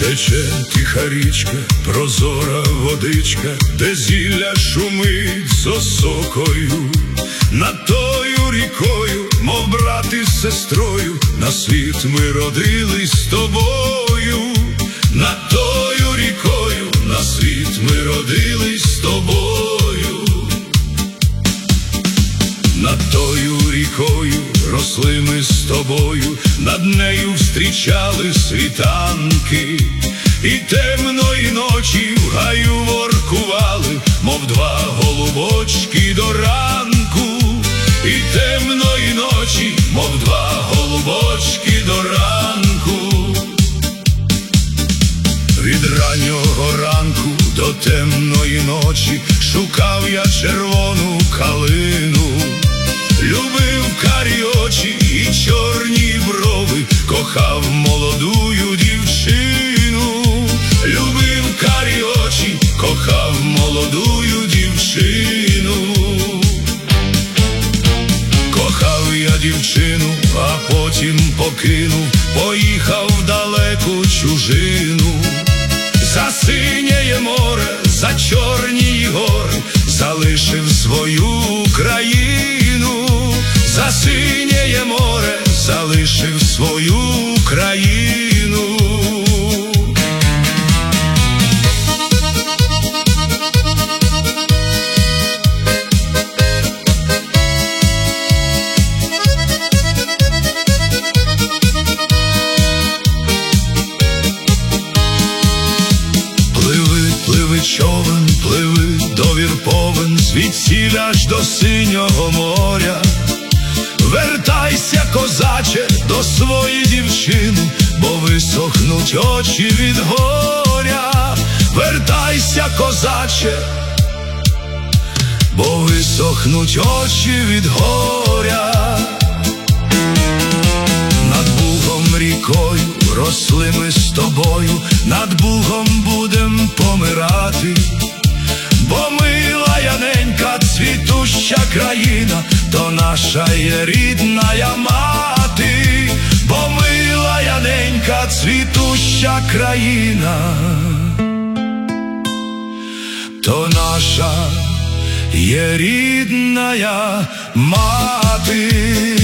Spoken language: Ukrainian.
Тече тиха річка, прозора водичка, де зілля шумить з осокою. Над тою рікою, мов брат із сестрою, на світ ми родились з тобою. Над тою рікою, на світ ми родились з тобою. Над тою рікою росли ми з тобою, над нею встрічали світанки. І темної ночі в гаю воркували, мов два голубочки до ранку. І темної ночі, мов два голубочки до ранку. Від раннього ранку до темної ночі шукав я червону калину. Любив карі очі і чорні брови, кохав молодую дівчину. Любив карі очі, кохав молодую дівчину. Кохав я дівчину, а потім покинув, поїхав в далеку чужину. За синє море, за чорні гори, залишив свою країну. За синє море, залишив свою країну. Пливи човен, пливи довір повен, звідсіль аж до синього моря. Вертайся, козаче, до своєї дівчини, бо висохнуть очі від горя. Вертайся, козаче, бо висохнуть очі від горя. Над Бугом рікою росли ми з тобою, над Бугом будем помирати. Бо мила яненька, цвітуща країна, то наша є рідна мати. Бо мила яненька, цвітуща країна, то наша є рідна мати.